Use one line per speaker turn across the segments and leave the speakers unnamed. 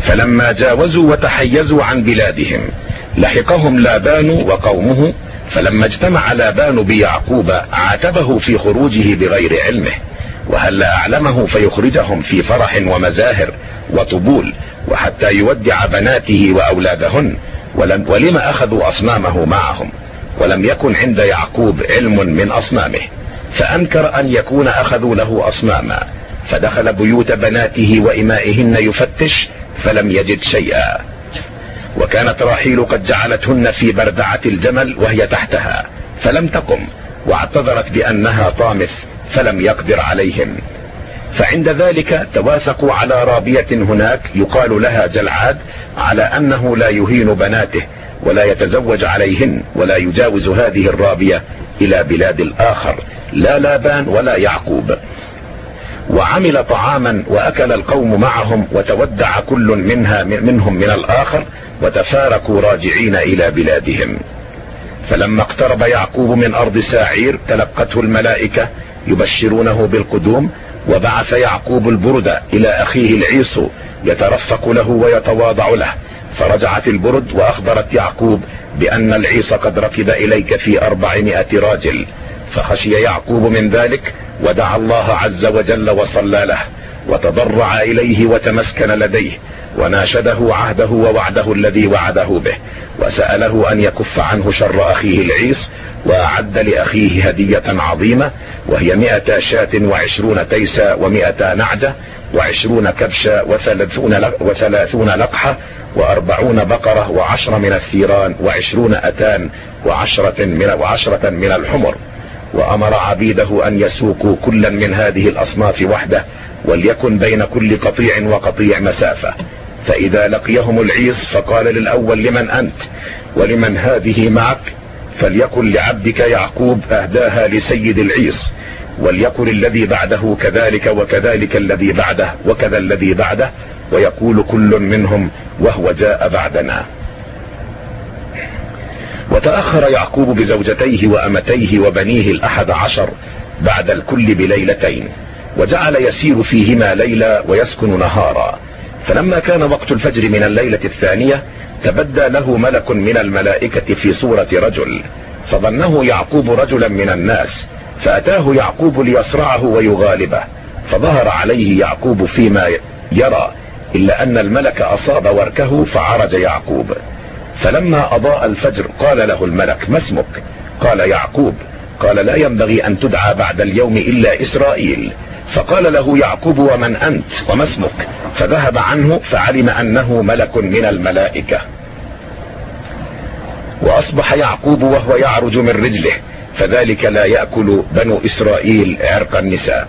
فلما جاوزوا وتحيزوا عن بلادهم لحقهم لابان وقومه، فلما اجتمع لابان بيعقوب عاتبه في خروجه بغير علمه، وهل أعلمه فيخرجهم في فرح ومزاهر وطبول وحتى يودع بناته وأولادهن، ولم أخذوا أصنامه معهم، ولم يكن عند يعقوب علم من أصنامه، فأنكر أن يكون أخذوا له أصناما، فدخل بيوت بناته وإمائهن يفتش فلم يجد شيئا. وكانت راحيل قد جعلتهن في بردعة الجمل وهي تحتها فلم تقم، واعتذرت بأنها طامث فلم يقدر عليهن. فعند ذلك توافقوا على رابية هناك يقال لها جلعاد على أنه لا يهين بناته ولا يتزوج عليهن ولا يجاوز هذه الرابية إلى بلاد الآخر، لا لابان ولا يعقوب. وعمل طعاما وأكل القوم معهم، وتودع كل منهم من الآخر، وتفارقوا راجعين إلى بلادهم. فلما اقترب يعقوب من أرض ساعير تلقته الملائكة يبشرونه بالقدوم، وبعث يعقوب البرد إلى أخيه العيص يترفق له ويتواضع له، فرجعت البرد وأخبرت يعقوب بأن العيص قد ركب إليك في 400 راجل، فخشي يعقوب من ذلك ودعا الله عز وجل وصلى له وتضرع إليه وتمسكن لديه، وناشده عهده ووعده الذي وعده به، وسأله أن يكف عنه شر أخيه العيص، وأعد لأخيه هدية عظيمة وهي 100 شاة و20 تيسا و100 نعجة و20 كبشة و30 لقحة و40 بقرة و10 من الثيران و20 أتان و10 من الحمر. وأمر عبيده أن يسوقوا كلا من هذه الأصناف وحده، وليكن بين كل قطيع وقطيع مسافة. فإذا لقيهم العيص فقال للأول لمن أنت ولمن هذه معك؟ فليكن لعبدك يعقوب أهداها لسيد العيص، وليكن الذي بعده كذلك وكذلك الذي بعده وكذا الذي بعده، ويقول كل منهم وهو جاء بعدنا. وتأخر يعقوب بزوجتيه وأمتيه وبنيه 11 بعد الكل بليلتين، وجعل يسير فيهما ليلا ويسكن نهارا. فلما كان وقت الفجر من الليلة الثانية تبدى له ملك من الملائكة في صورة رجل، فظنه يعقوب رجلا من الناس، فأتاه يعقوب ليصرعه ويغالبه، فظهر عليه يعقوب فيما يرى، إلا أن الملك أصاب وركه فعرج يعقوب. فلما أضاء الفجر قال له الملك: ما اسمك؟ قال: يعقوب. قال: لا ينبغي أن تدعى بعد اليوم إلا إسرائيل. فقال له يعقوب: ومن أنت وما اسمك؟ فذهب عنه فعلم أنه ملك من الملائكة. وأصبح يعقوب وهو يعرج من رجله، فذلك لا يأكل بنو إسرائيل عرق النساء.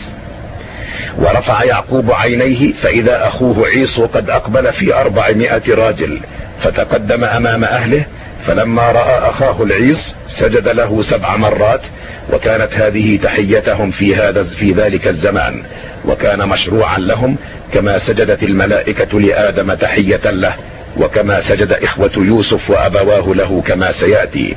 ورفع يعقوب عينيه فإذا أخوه عيسو قد أقبل في 400 راجل، فتقدم أمام أهله، فلما رأى أخاه العيص سجد له 7 مرات، وكانت هذه تحيتهم في ذلك الزمان، وكان مشروعا لهم، كما سجدت الملائكة لآدم تحية له، وكما سجد إخوة يوسف وأبواه له كما سيأتي.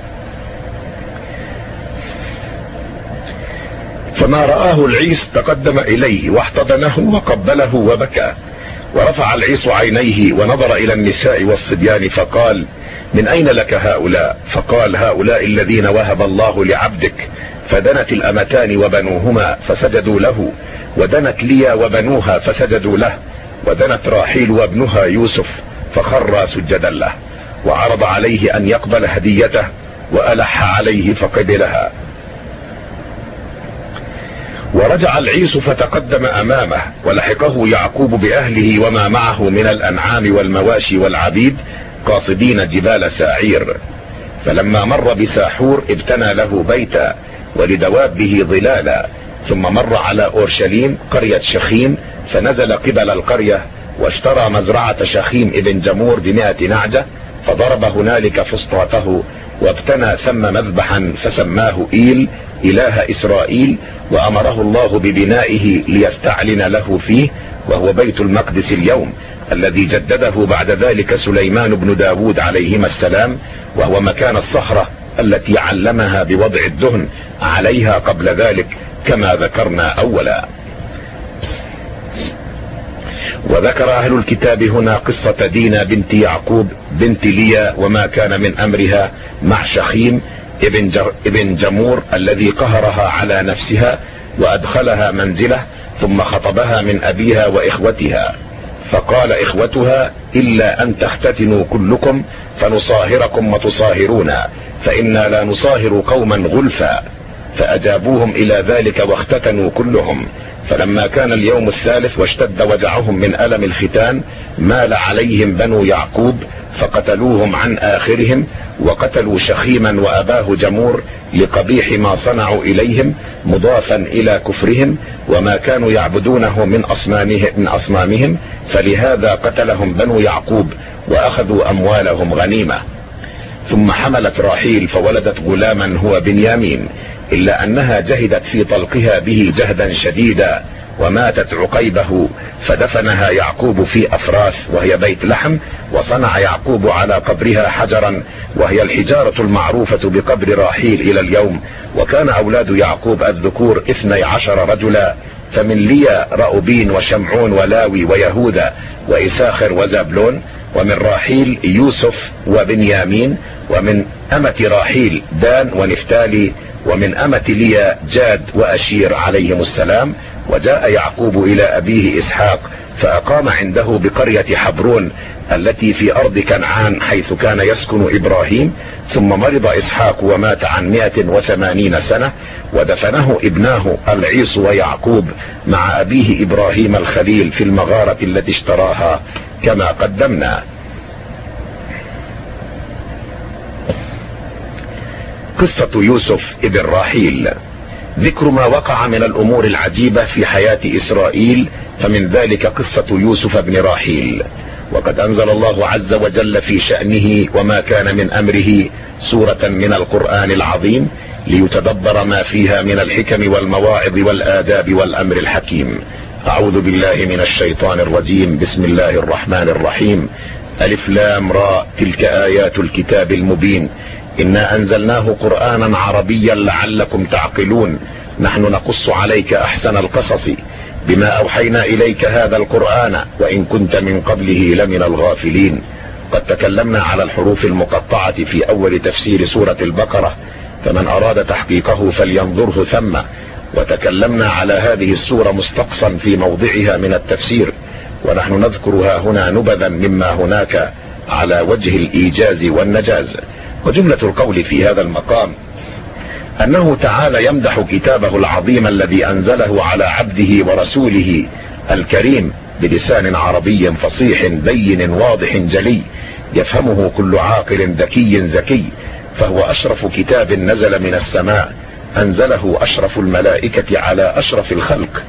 فما رآه العيس تقدم إليه واحتضنه وقبله وبكى. ورفع العيس عينيه ونظر إلى النساء والصبيان فقال: من أين لك هؤلاء؟ فقال: هؤلاء الذين وهب الله لعبدك. فدنت الأمتان وبنوهما فسجدوا له، ودنت ليا وبنوها فسجدوا له، ودنت راحيل وابنها يوسف فخرا سجدا له، وعرض عليه أن يقبل هديته، وألح عليه فقبلها. ورجع العيس فتقدم أمامه، ولحقه يعقوب بأهله وما معه من الأنعام والمواشي والعبيد، قاصدين جبال ساعير. فلما مر بساحور ابتنى له بيتا ولدوابه ظلالا، ثم مر على أورشليم قرية شخيم، فنزل قبل القرية واشترى مزرعة شخيم ابن جمور ب100 نعجة، فضرب هنالك فسطاته، وابتنى ثم مذبحا فسماه إيل إله إسرائيل، وأمره الله ببنائه ليستعلن له فيه، وهو بيت المقدس اليوم، الذي جدده بعد ذلك سليمان بن داود عليهما السلام، وهو مكان الصخرة التي علمها بوضع الدهن عليها قبل ذلك كما ذكرنا أولا. وذكر أهل الكتاب هنا قصة دينا بنت يعقوب بنت ليا وما كان من أمرها مع شخيم ابن جمور الذي قهرها على نفسها وأدخلها منزله ثم خطبها من أبيها وإخوتها، فقال إخوتها: إلا أن تختتنوا كلكم فنصاهركم وتصاهرونا، فإنا لا نصاهر قوما غلفا. فأجابوهم إلى ذلك واختتنوا كلهم. فلما كان اليوم الثالث واشتد وجعهم من ألم الختان مال عليهم بنو يعقوب فقتلوهم عن آخرهم، وقتلوا شخيما وأباه جمور لقبيح ما صنعوا إليهم، مضافا إلى كفرهم وما كانوا يعبدونه من أصنامهم، فلهذا قتلهم بنو يعقوب وأخذوا أموالهم غنيمة. ثم حملت راحيل فولدت غلاما هو بنيامين، إلا أنها جهدت في طلقها به جهدا شديدا وماتت عقيبه، فدفنها يعقوب في أفراس وهي بيت لحم، وصنع يعقوب على قبرها حجرا وهي الحجارة المعروفة بقبر راحيل إلى اليوم. وكان أولاد يعقوب الذكور 12 رجلا، فمن ليا رأوبين وشمعون ولاوي ويهوذا وإساخر وزبلون، ومن راحيل يوسف وبنيامين، ومن أمة راحيل دان ونفتالي، ومن أمة ليا جاد وأشير عليهم السلام. وجاء يعقوب إلى أبيه إسحاق فأقام عنده بقرية حبرون التي في أرض كنعان حيث كان يسكن إبراهيم. ثم مرض إسحاق ومات عن 180 سنة، ودفنه ابناه العيص ويعقوب مع أبيه إبراهيم الخليل في المغارة التي اشتراها كما قدمنا. قصة يوسف ابن راحيل. ذكر ما وقع من الأمور العجيبة في حياة إسرائيل، فمن ذلك قصة يوسف بن راحيل. وقد أنزل الله عز وجل في شأنه وما كان من أمره سورة من القرآن العظيم ليتدبر ما فيها من الحكم والمواعظ والآداب والأمر الحكيم. أعوذ بالله من الشيطان الرجيم. بسم الله الرحمن الرحيم. ألف لام راء. تلك آيات الكتاب المبين. إنا أنزلناه قرآنا عربيا لعلكم تعقلون. نحن نقص عليك أحسن القصص بما أوحينا إليك هذا القرآن وإن كنت من قبله لمن الغافلين. قد تكلمنا على الحروف المقطعة في أول تفسير سورة البقرة، فمن أراد تحقيقه فلينظره ثم. وتكلمنا على هذه السورة مستقصا في موضعها من التفسير، ونحن نذكرها هنا نبذا مما هناك على وجه الإيجاز والنجاز. وجملة القول في هذا المقام أنه تعالى يمدح كتابه العظيم الذي أنزله على عبده ورسوله الكريم بلسان عربي فصيح بين واضح جلي يفهمه كل عاقل ذكي زكي، فهو أشرف كتاب نزل من السماء، أنزله أشرف الملائكة على أشرف الخلق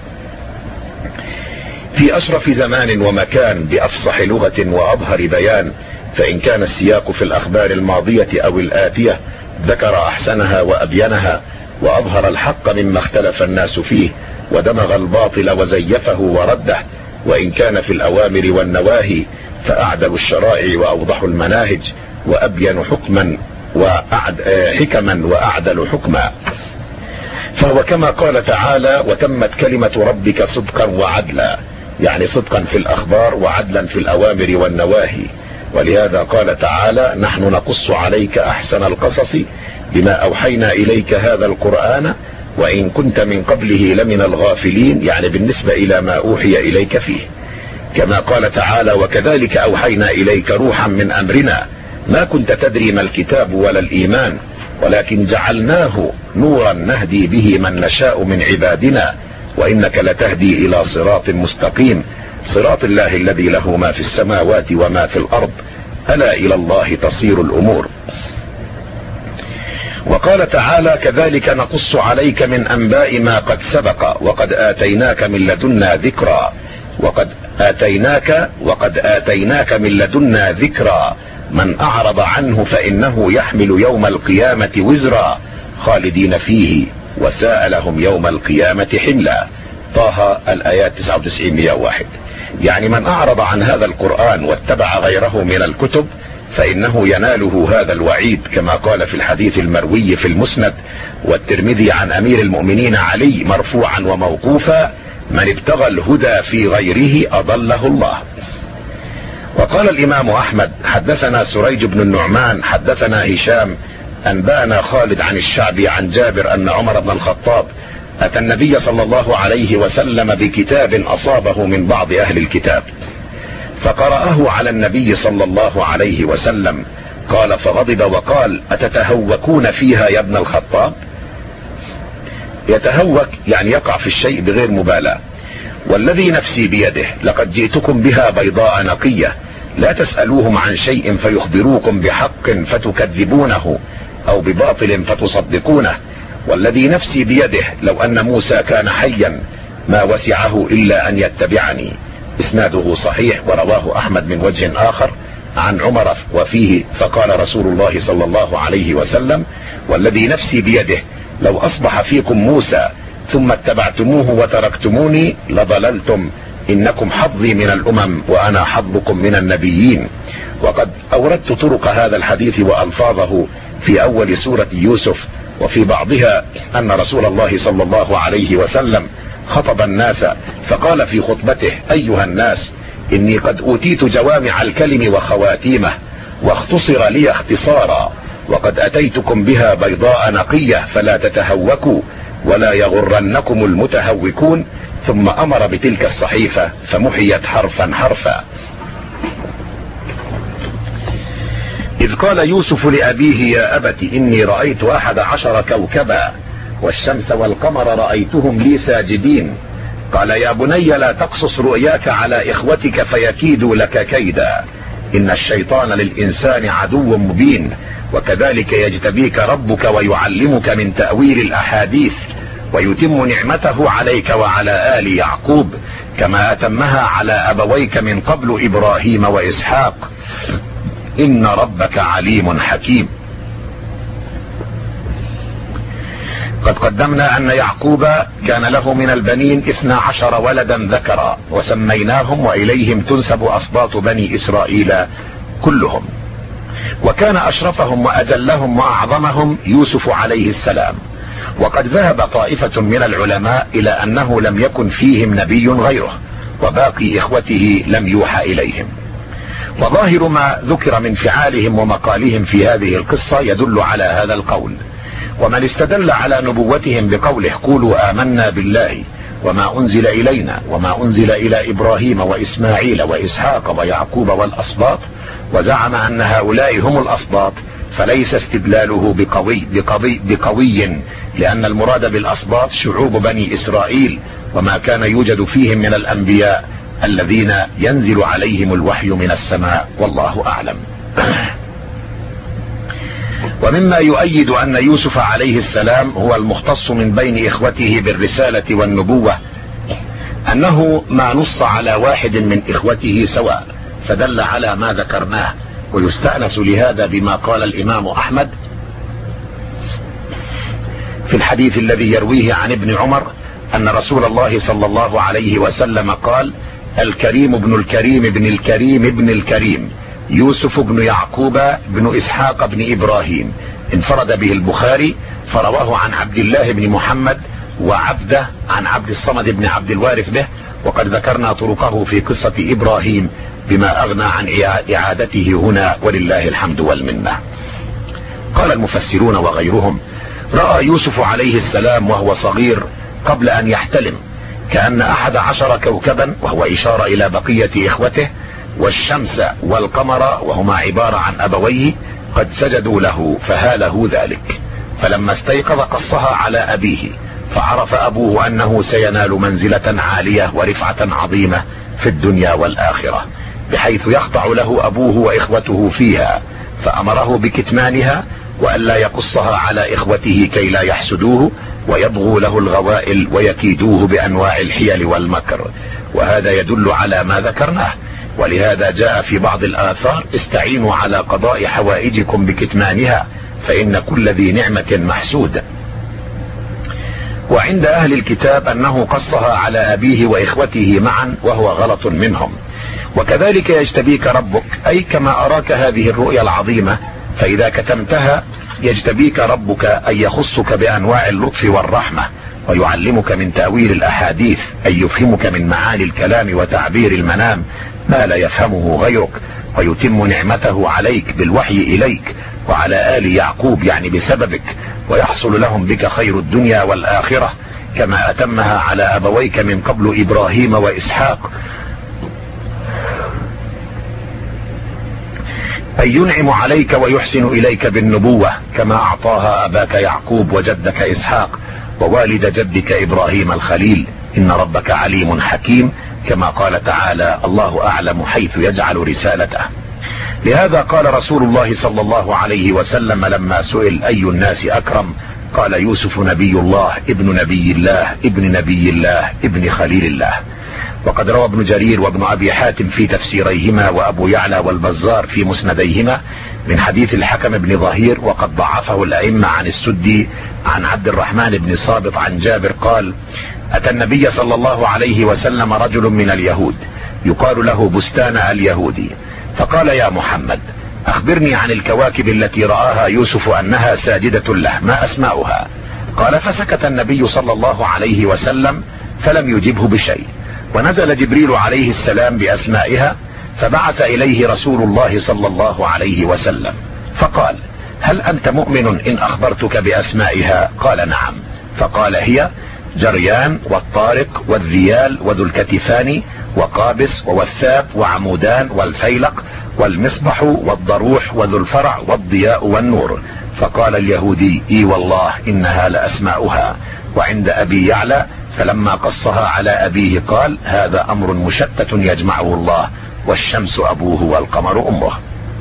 في أشرف زمان ومكان بأفصح لغة وأظهر بيان. فإن كان السياق في الأخبار الماضية أو الآتية ذكر أحسنها وأبينها وأظهر الحق مما اختلف الناس فيه ودمغ الباطل وزيفه ورده. وإن كان في الأوامر والنواهي فأعدل الشرائع وأوضح المناهج وأبين حكما وأعدل حكما. فهو كما قال تعالى: وتمت كلمة ربك صدقا وعدلا، يعني صدقا في الأخبار وعدلا في الأوامر والنواهي. ولهذا قال تعالى: نحن نقص عليك أحسن القصص بما أوحينا إليك هذا القرآن وإن كنت من قبله لمن الغافلين، يعني بالنسبة إلى ما أوحي إليك فيه. كما قال تعالى: وكذلك أوحينا إليك روحا من أمرنا ما كنت تدري ما الكتاب ولا الإيمان ولكن جعلناه نورا نهدي به من نشاء من عبادنا وإنك لتهدي إلى صراط مستقيم، صراط الله الذي له ما في السماوات وما في الأرض، ألا إلى الله تصير الأمور. وقال تعالى: كذلك نقص عليك من أنباء ما قد سبق وقد آتيناك من لدنا ذكرا وقد آتيناك من لدنا ذكرا من أعرض عنه فإنه يحمل يوم القيامة وزرا خالدين فيه وساء لهم يوم القيامة حملا. طه الآيات 99-101. يعني من أعرض عن هذا القرآن واتبع غيره من الكتب فإنه يناله هذا الوعيد، كما قال في الحديث المروي في المسند والترمذي عن أمير المؤمنين علي مرفوعا وموقوفا: من ابتغى الهدى في غيره أضله الله. وقال الإمام أحمد: حدثنا سريج بن النعمان حدثنا هشام أنبأنا خالد عن الشعبي عن جابر أن عمر بن الخطاب أتى النبي صلى الله عليه وسلم بكتاب أصابه من بعض أهل الكتاب، فقرأه على النبي صلى الله عليه وسلم، قال فغضب وقال: أتتهوكون فيها يا ابن الخطاب؟ يتهوك يعني يقع في الشيء بغير مبالاة. والذي نفسي بيده لقد جئتكم بها بيضاء نقية، لا تسألوهم عن شيء فيخبروكم بحق فتكذبونه أو بباطل فتصدقونه. والذي نفسي بيده لو أن موسى كان حيا ما وسعه إلا أن يتبعني. إسناده صحيح، ورواه أحمد من وجه آخر عن عمر وفيه: فقال رسول الله صلى الله عليه وسلم: والذي نفسي بيده لو أصبح فيكم موسى ثم اتبعتموه وتركتموني لضللتم، إنكم حظي من الأمم وأنا حظكم من النبيين. وقد أوردت طرق هذا الحديث وألفاظه في أول سورة يوسف، وفي بعضها أن رسول الله صلى الله عليه وسلم خطب الناس فقال في خطبته: أيها الناس، إني قد أوتيت جوامع الكلم وخواتيمه، واختصر لي اختصارا، وقد أتيتكم بها بيضاء نقية، فلا تتهوكوا ولا يغرنكم المتهوكون. ثم أمر بتلك الصحيفة فمحيت حرفا حرفا. إذ قال يوسف لأبيه: يا أبت إني رأيت 11 كوكبا والشمس والقمر رأيتهم لي ساجدين. قال: يا بني لا تقصص رؤياك على إخوتك فيكيدوا لك كيدا، إن الشيطان للإنسان عدو مبين. وكذلك يجتبيك ربك ويعلمك من تأويل الأحاديث ويتم نعمته عليك وعلى آل يعقوب كما أتمها على أبويك من قبل إبراهيم وإسحاق، إن ربك عليم حكيم. قد قدمنا أن يعقوب كان له من البنين 12 ولدا ذكرا، وسميناهم وإليهم تنسب أسباط بني إسرائيل كلهم. وكان أشرفهم وأجلهم وأعظمهم يوسف عليه السلام. وقد ذهب طائفة من العلماء إلى أنه لم يكن فيهم نبي غيره، وباقي إخوته لم يوحى إليهم. وظاهر ما ذكر من فعالهم ومقالهم في هذه القصة يدل على هذا القول. ومن استدل على نبوتهم بقوله: قولوا آمنا بالله وما أنزل إلينا وما أنزل إلى إبراهيم وإسماعيل وإسحاق ويعقوب والأسباط، وزعم أن هؤلاء هم الأسباط، فليس استدلاله بقوي، لأن المراد بالأسباط شعوب بني إسرائيل، وما كان يوجد فيهم من الأنبياء الذين ينزل عليهم الوحي من السماء، والله أعلم. ومما يؤيد أن يوسف عليه السلام هو المختص من بين إخوته بالرسالة والنبوة أنه ما نص على واحد من إخوته سواء، فدل على ما ذكرناه. ويستأنس لهذا بما قال الإمام أحمد في الحديث الذي يرويه عن ابن عمر أن رسول الله صلى الله عليه وسلم قال: الكريم ابن الكريم ابن الكريم ابن الكريم يوسف بن يعقوب بن إسحاق بن إبراهيم. انفرد به البخاري فرواه عن عبد الله بن محمد وعبده عن عبد الصمد بن عبد الوارث به. وقد ذكرنا طرقه في قصة إبراهيم بما أغنى عن إعادته هنا، ولله الحمد والمنة. قال المفسرون وغيرهم: رأى يوسف عليه السلام وهو صغير قبل أن يحتلم كأن 11 كوكبا، وهو إشارة إلى بقية إخوته، والشمس والقمر وهما عبارة عن أبويه قد سجدوا له فهاله ذلك. فلما استيقظ قصها على أبيه، فعرف أبوه أنه سينال منزلة عالية ورفعة عظيمة في الدنيا والآخرة، بحيث يخضع له أبوه وإخوته فيها، فأمره بكتمانها وألا يقصها على إخوته كي لا يحسدوه ويبغوا له الغوائل ويكيدوه بأنواع الحيل والمكر. وهذا يدل على ما ذكرناه. ولهذا جاء في بعض الآثار: استعينوا على قضاء حوائجكم بكتمانها فإن كل ذي نعمة محسود. وعند أهل الكتاب أنه قصها على أبيه وإخوته معا، وهو غلط منهم. وكذلك يجتبيك ربك، أي كما أراك هذه الرؤيا العظيمة فإذا كتمتها يجتبيك ربك، أي يخصك بأنواع اللطف والرحمة ويعلمك من تأويل الأحاديث، أي يفهمك من معاني الكلام وتعبير المنام ما لا يفهمه غيرك، ويتم نعمته عليك بالوحي إليك وعلى آل يعقوب يعني بسببك، ويحصل لهم بك خير الدنيا والآخرة كما أتمها على أبويك من قبل إبراهيم وإسحاق. أي ينعم عليك ويحسن إليك بالنبوة كما أعطاها أباك يعقوب وجدك إسحاق ووالد جدك إبراهيم الخليل، إن ربك عليم حكيم، كما قال تعالى: الله أعلم حيث يجعل رسالته. لهذا قال رسول الله صلى الله عليه وسلم لما سئل أي الناس أكرم قال: يوسف نبي الله ابن نبي الله ابن نبي الله ابن خليل الله. وقد روى ابن جرير وابن أبي حاتم في تفسيريهما وأبو يعلى والبزار في مسنديهما من حديث الحكم بن ظهير، وقد ضعفه الأئمة عن السدي عن عبد الرحمن بن صابط عن جابر قال: أتى النبي صلى الله عليه وسلم رجل من اليهود يقال له بستان اليهودي، فقال: يا محمد أخبرني عن الكواكب التي رآها يوسف أنها ساجدة له، ما أسماؤها؟ قال: فسكت النبي صلى الله عليه وسلم فلم يجبه بشيء، ونزل جبريل عليه السلام بأسمائها، فبعث إليه رسول الله صلى الله عليه وسلم فقال: هل أنت مؤمن إن أخبرتك بأسمائها؟ قال: نعم. فقال: هي جريان والطارق والذيال وذو الكتفان وقابس ووثاب وعمودان والفيلق والمصبح والضروح وذو الفرع والضياء والنور. فقال اليهودي: اي والله إنها لأسماؤها. وعند أبي يعلى فلما قصها على أبيه قال: هذا أمر مشتت يجمعه الله، والشمس أبوه والقمر أمه.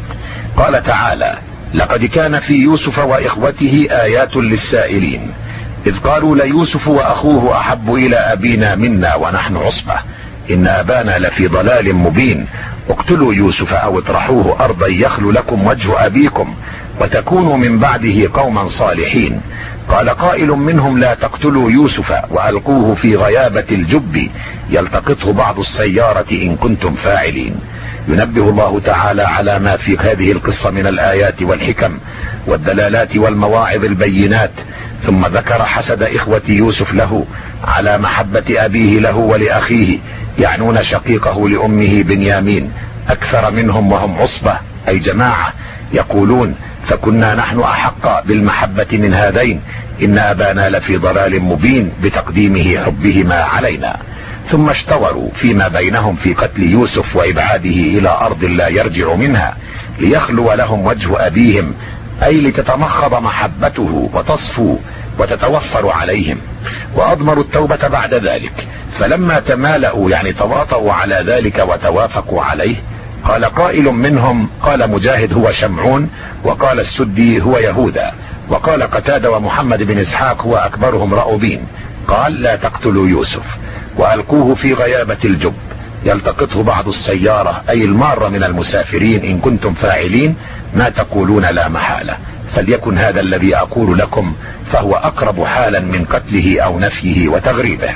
قال تعالى: لقد كان في يوسف وإخوته آيات للسائلين إذ قالوا ليوسف وأخوه أحب إلى أبينا منا ونحن عصبة إن أبانا لفي ضلال مبين اقتلوا يوسف أو اطرحوه أرضا يخل لكم وجه أبيكم وتكونوا من بعده قوما صالحين. قال قائل منهم: لا تقتلوا يوسف وألقوه في غيابة الجب يلتقطه بعض السيارة إن كنتم فاعلين. ينبه الله تعالى على ما في هذه القصة من الآيات والحكم والدلالات والمواعظ البينات، ثم ذكر حسد إخوة يوسف له على محبة أبيه له ولأخيه، يعنون شقيقه لأمه بنيامين أكثر منهم وهم عصبة أي جماعة، يقولون: فكنا نحن أحق بالمحبة من هذين إن أبانا لفي ضلال مبين بتقديمه حبهما علينا. ثم اشتوروا فيما بينهم في قتل يوسف وإبعاده إلى أرض لا يرجع منها ليخلو لهم وجه أبيهم، أي لتتمخض محبته وتصفو وتتوفر عليهم، وأضمروا التوبة بعد ذلك. فلما تمالأوا يعني تواطؤوا على ذلك وتوافقوا عليه، قال قائل منهم، قال مجاهد: هو شمعون، وقال السدي: هو يهوذا، وقال قتادة ومحمد بن إسحاق: هو أكبرهم رأوبين. قال: لا تقتلوا يوسف وألقوه في غيابة الجب يلتقطه بعض السيارة أي المارة من المسافرين إن كنتم فاعلين ما تقولون لا محالة، فليكن هذا الذي أقول لكم، فهو أقرب حالا من قتله أو نفيه وتغريبه.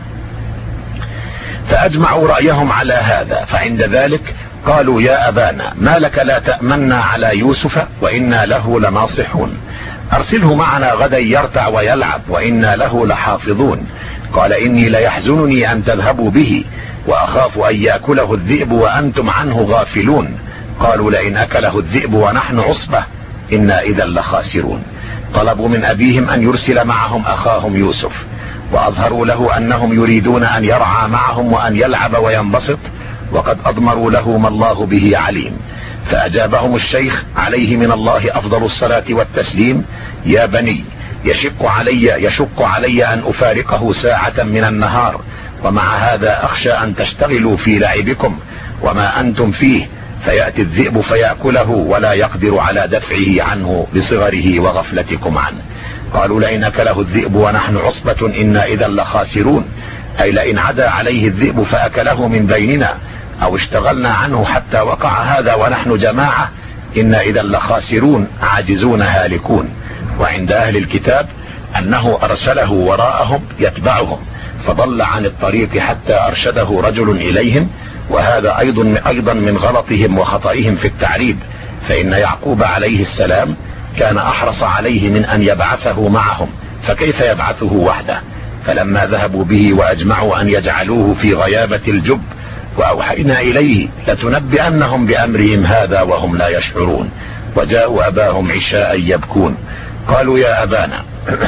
فأجمعوا رأيهم على هذا، فعند ذلك قالوا: يا أبانا ما لك لا تأمنا على يوسف وإنا له لناصحون، أرسله معنا غدا يرتع ويلعب وإنا له لحافظون. قال: إني ليحزنني أن تذهبوا به وأخاف أن يأكله الذئب وأنتم عنه غافلون. قالوا: لئن أكله الذئب ونحن عصبة إنا إذا لخاسرون. طلبوا من أبيهم أن يرسل معهم أخاهم يوسف، وأظهروا له أنهم يريدون أن يرعى معهم وأن يلعب وينبسط، وقد أضمروا له ما الله به عليم. فأجابهم الشيخ عليه من الله أفضل الصلاة والتسليم: يا بني يشق علي أن أفارقه ساعة من النهار، ومع هذا أخشى أن تشتغلوا في لعبكم وما أنتم فيه فيأتي الذئب فيأكله ولا يقدر على دفعه عنه لصغره وغفلتكم عنه. قالوا: لئن أكله الذئب ونحن عصبة إنا إذا لخاسرون، أي لئن عدا عليه الذئب فأكله من بيننا أو اشتغلنا عنه حتى وقع هذا ونحن جماعة إنا إذا لخاسرون عاجزون هالكون. وعند أهل الكتاب أنه أرسله وراءهم يتبعهم فضل عن الطريق حتى أرشده رجل إليهم، وهذا أيضا من غلطهم وخطئهم في التعريب، فإن يعقوب عليه السلام كان أحرص عليه من أن يبعثه معهم، فكيف يبعثه وحده؟ فلما ذهبوا به وأجمعوا أن يجعلوه في غيابة الجب وأوحينا إليه لتنبئنهم بأمرهم هذا وهم لا يشعرون. وجاءوا أباهم عشاء يبكون قالوا يا أبانا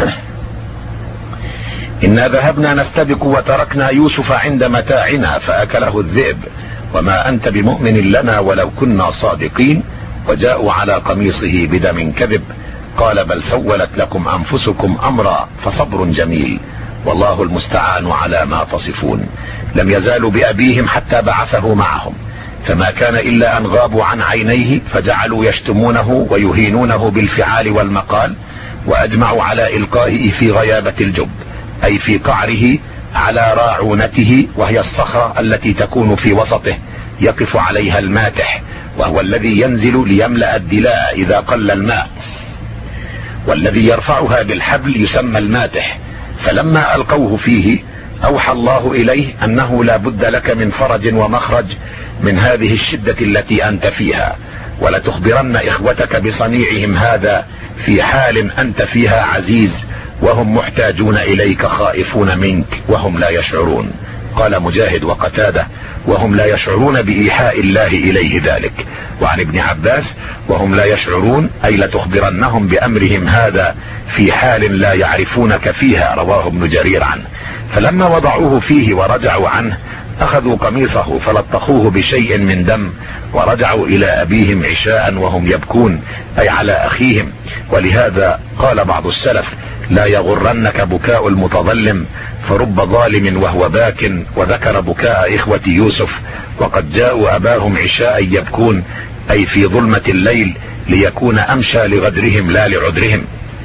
إنا ذهبنا نستبق وتركنا يوسف عند متاعنا فأكله الذئب وما أنت بمؤمن لنا ولو كنا صادقين. وجاءوا على قميصه بدم كذب قال بل سولت لكم أنفسكم أمرا فصبر جميل والله المستعان على ما تصفون. لم يزالوا بأبيهم حتى بعثه معهم فما كان إلا أن غابوا عن عينيه فجعلوا يشتمونه ويهينونه بالفعال والمقال وأجمعوا على إلقائه في غيابة الجب أي في قعره على راعونته وهي الصخرة التي تكون في وسطه يقف عليها الماتح وهو الذي ينزل ليملأ الدلاء إذا قل الماء والذي يرفعها بالحبل يسمى الماتح. فلما ألقوه فيه أوحى الله إليه أنه لا بد لك من فرج ومخرج من هذه الشدة التي أنت فيها ولتخبرن إخوتك بصنيعهم هذا في حال أنت فيها عزيز وهم محتاجون إليك خائفون منك وهم لا يشعرون. قال مجاهد وقتادة وهم لا يشعرون بإيحاء الله إليه ذلك. وعن ابن عباس وهم لا يشعرون أي لتخبرنهم بأمرهم هذا في حال لا يعرفونك فيها رواه ابن جرير عنه. فلما وضعوه فيه ورجعوا عنه أخذوا قميصه فلطخوه بشيء من دم ورجعوا إلى أبيهم عشاء وهم يبكون أي على أخيهم. ولهذا قال بعض السلف لا يغرنك بكاء المتظلم فرب ظالم وهو باك. وذكر بكاء إخوة يوسف وقد جاءوا أباهم عشاء يبكون أي في ظلمة الليل ليكون أمشى لغدرهم لا لعذرهم.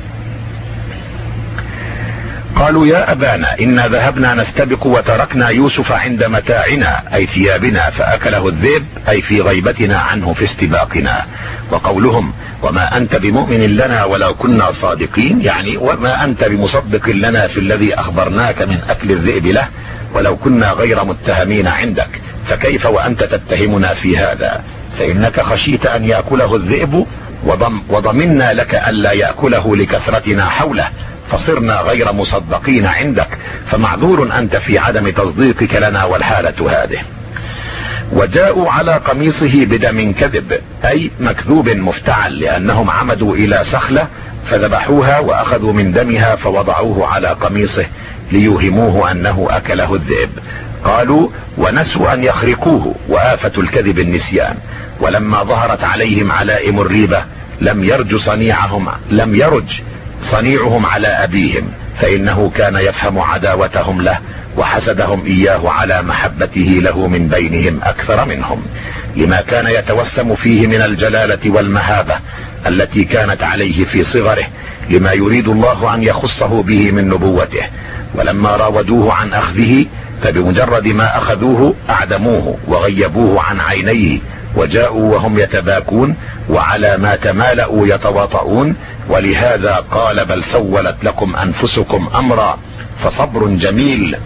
قالوا يا أبانا إنا ذهبنا نستبق وتركنا يوسف عند متاعنا أي ثيابنا فأكله الذئب أي في غيبتنا عنه في استباقنا. وقولهم وما أنت بمؤمن لنا ولو كنا صادقين يعني وما أنت بمصدق لنا في الذي أخبرناك من أكل الذئب له ولو كنا غير متهمين عندك فكيف وأنت تتهمنا في هذا فإنك خشيت أن يأكله الذئب وضمنا لك ألا يأكله لكثرتنا حوله فصرنا غير مصدقين عندك فمعذور أنت في عدم تصديقك لنا والحالة هذه. وجاءوا على قميصه بدم كذب أي مكذوب مفتعل لأنهم عمدوا إلى سخلة فذبحوها وأخذوا من دمها فوضعوه على قميصه ليوهموه أنه أكله الذئب. قالوا ونسوا أن يخرقوه وآفة الكذب النسيان. ولما ظهرت عليهم علائم الريبة لم يرج صنيعهم على أبيهم فإنه كان يفهم عداوتهم له وحسدهم إياه على محبته له من بينهم أكثر منهم لما كان يتوسم فيه من الجلالة والمهابة التي كانت عليه في صغره لما يريد الله أن يخصه به من نبوته. ولما راودوه عن أخذه فبمجرد ما أخذوه أعدموه وغيبوه عن عينيه وجاءوا وهم يتباكون وعلى ما تمالأوا يتواطؤون. ولهذا قال بل سولت لكم أنفسكم أمرا فصبر جميل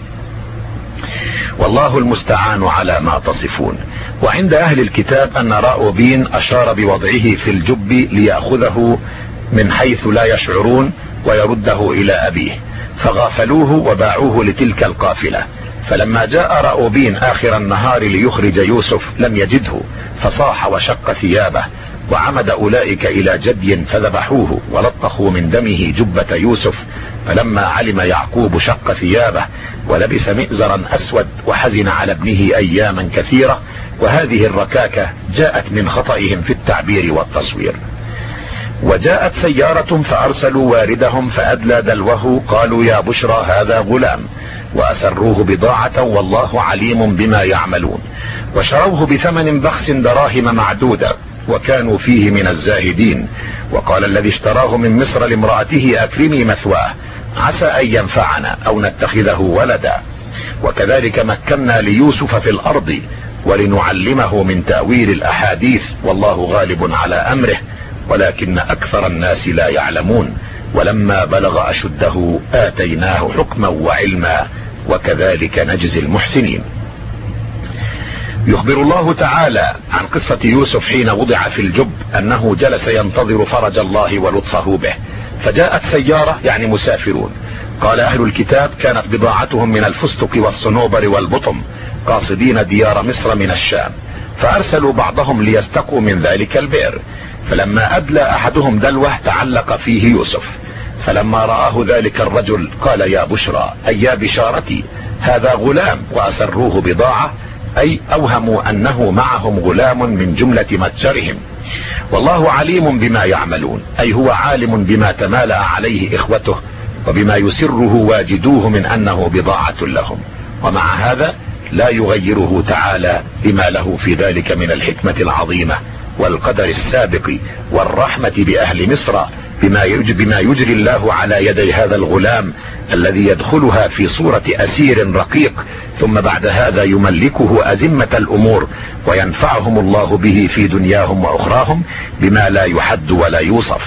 والله المستعان على ما تصفون. وعند أهل الكتاب أن راؤوبين أشار بوضعه في الجب ليأخذه من حيث لا يشعرون ويرده إلى أبيه فغافلوه وباعوه لتلك القافلة. فلما جاء راؤوبين آخر النهار ليخرج يوسف لم يجده فصاح وشق ثيابه وعمد أولئك إلى جدي فذبحوه ولطخوا من دمه جبة يوسف. فلما علم يعقوب شق ثيابه ولبس مئزرا أسود وحزن على ابنه أياما كثيرة. وهذه الركاكة جاءت من خطئهم في التعبير والتصوير. وجاءت سيارة فأرسلوا واردهم فأدلى دلوه قالوا يا بشرى هذا غلام وأسروه بضاعة والله عليم بما يعملون. وشروه بثمن بخس دراهم معدودة وكانوا فيه من الزاهدين. وقال الذي اشتراه من مصر لامرأته أكرمي مثواه عسى أن ينفعنا أو نتخذه ولدا. وكذلك مكنا ليوسف في الأرض ولنعلمه من تأويل الأحاديث والله غالب على أمره ولكن أكثر الناس لا يعلمون. ولما بلغ أشده آتيناه حكما وعلما وكذلك نجزي المحسنين. يخبر الله تعالى عن قصة يوسف حين وضع في الجب أنه جلس ينتظر فرج الله ولطفه به فجاءت سيارة يعني مسافرون قال أهل الكتاب كانت بضاعتهم من الفستق والصنوبر والبطم قاصدين ديار مصر من الشام، فأرسلوا بعضهم ليستقوا من ذلك البئر، فلما أدلى أحدهم دلوه تعلق فيه يوسف، فلما رآه ذلك الرجل قال يا بشرى أي يا بشارتي هذا غلام، وأسروه بضاعة، أي أوهموا أنه معهم غلام من جملة متجرهم، والله عليم بما يعملون، أي هو عالم بما تمالأ عليه إخوته وبما يسره واجدوه من أنه بضاعة لهم، ومع هذا لا يغيره تعالى بما له في ذلك من الحكمة العظيمة والقدر السابق والرحمة بأهل مصر بما يجري الله على يدي هذا الغلام الذي يدخلها في صورة أسير رقيق، ثم بعد هذا يملكه أزمة الأمور وينفعهم الله به في دنياهم وأخراهم بما لا يحد ولا يوصف.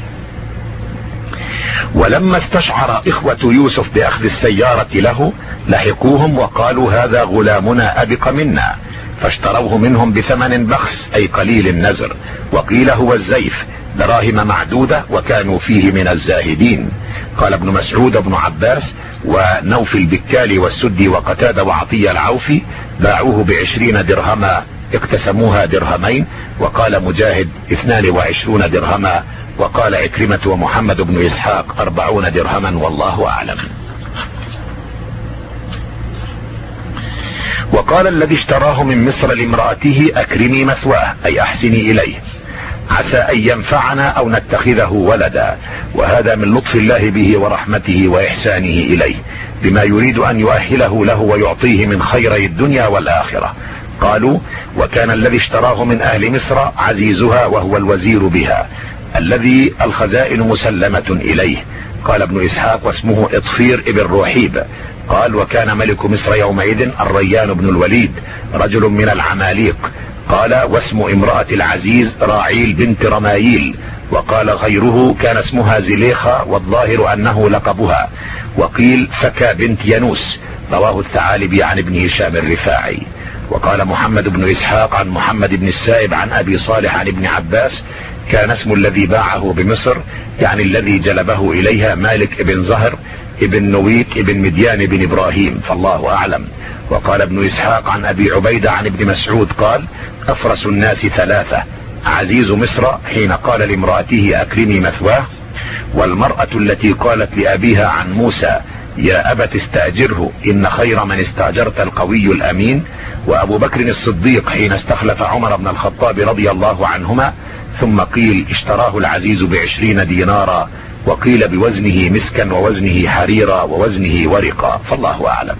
ولما استشعر إخوة يوسف بأخذ السيارة له لحقوهم وقالوا هذا غلامنا أبق منا، فاشتروه منهم بثمن بخس أي قليل النزر، وقيل هو الزيف دراهم معدودة، وكانوا فيه من الزاهدين. قال ابن مسعود وابن عباس ونوف البكالي والسدي وقتادة وعطية العوفي باعوه ب20 درهما اقتسموها درهمين، وقال مجاهد 22 درهما، وقال عكرمة ومحمد بن إسحاق 40 درهما والله أعلم. وقال الذي اشتراه من مصر لامرأته أكرمي مثواه أي أحسني إليه عسى أن ينفعنا أو نتخذه ولدا، وهذا من لطف الله به ورحمته وإحسانه إليه بما يريد أن يؤهله له ويعطيه من خيري الدنيا والآخرة. قالوا وكان الذي اشتراه من أهل مصر عزيزها وهو الوزير بها الذي الخزائن مسلمة إليه. قال ابن إسحاق واسمه إطفير ابن روحيب. قال وكان ملك مصر يومئذ الريان بن الوليد رجل من العماليق. قال واسم امرأة العزيز راعيل بنت رمايل. وقال غيره كان اسمها زليخة والظاهر أنه لقبها، وقيل فكا بنت ينوس. رواه الثعالبي عن ابن هشام الرفاعي. وقال محمد بن إسحاق عن محمد بن السائب عن أبي صالح عن ابن عباس كان اسم الذي باعه بمصر يعني الذي جلبه إليها مالك بن زهر ابن نويت ابن مديان بن إبراهيم، فالله أعلم. وقال ابن إسحاق عن أبي عبيدة عن ابن مسعود قال أفرس الناس ثلاثة: عزيز مصر حين قال لامرأته أكرمي مثواه، والمرأة التي قالت لأبيها عن موسى يا أبت استأجره إن خير من استأجرت القوي الأمين، وأبو بكر الصديق حين استخلف عمر بن الخطاب رضي الله عنهما، ثم قيل اشتراه العزيز ب20 دينارا، وقيل بوزنه مسكا ووزنه حريرا ووزنه ورقا، فالله أعلم.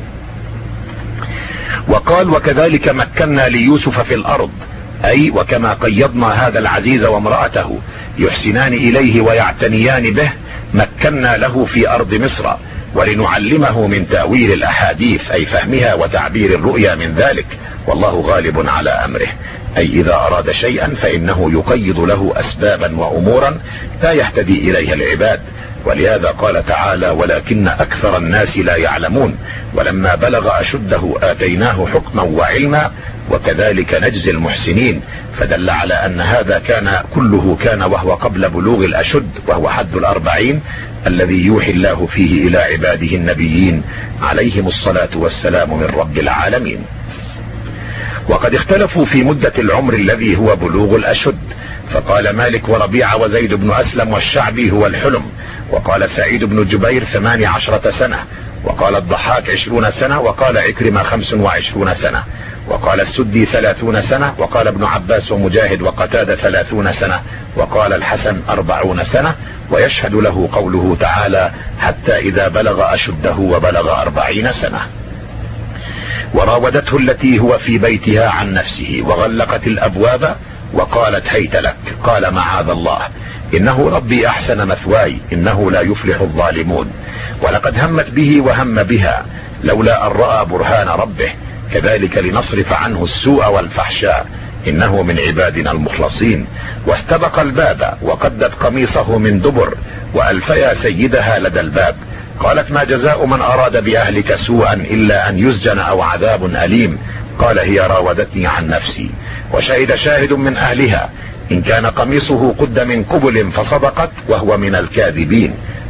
وقال وكذلك مكنا ليوسف في الأرض، أي وكما قيضنا هذا العزيز وامرأته يحسنان إليه ويعتنيان به مكنا له في أرض مصر، ولنعلمه من تأويل الأحاديث أي فهمها وتعبير الرؤيا من ذلك، والله غالب على أمره، أي إذا أراد شيئا فإنه يقيض له أسبابا وأمورا لا يهتدي إليها العباد. ولهذا قال تعالى ولكن أكثر الناس لا يعلمون، ولما بلغ أشده آتيناه حكما وعلما وكذلك نجزي المحسنين، فدل على أن هذا كله كان وهو قبل بلوغ الأشد، وهو حد 40 الذي يوحي الله فيه إلى عباده النبيين عليهم الصلاة والسلام من رب العالمين. وقد اختلفوا في مدة العمر الذي هو بلوغ الأشد، فقال مالك وربيعة وزيد بن أسلم والشعبي هو الحلم، وقال سعيد بن جبير 18 سنة، وقال الضحاك 20 سنة، وقال عكرمة 25 سنة، وقال السدي 30 سنة، وقال ابن عباس ومجاهد وقتادة 30 سنة، وقال الحسن 40 سنة، ويشهد له قوله تعالى حتى إذا بلغ أشده وبلغ 40 سنة. وراودته التي هو في بيتها عن نفسه وغلقت الأبواب وقالت هيت لك، قال معاذ الله إنه ربي أحسن مثواي إنه لا يفلح الظالمون، ولقد همت به وهم بها لولا أن رأى برهان ربه كذلك لنصرف عنه السوء والفحشاء إنه من عبادنا المخلصين. واستبق الباب وقدت قميصه من دبر وألفيا سيدها لدى الباب. قالت ما جزاء من أراد بأهلك سوءا إلا أن يسجن أو عذاب أليم. قال هي راودتني عن نفسي. وشهد شاهد من أهلها إن كان قميصه قد من قبل فصدقت وهو من الكاذبين.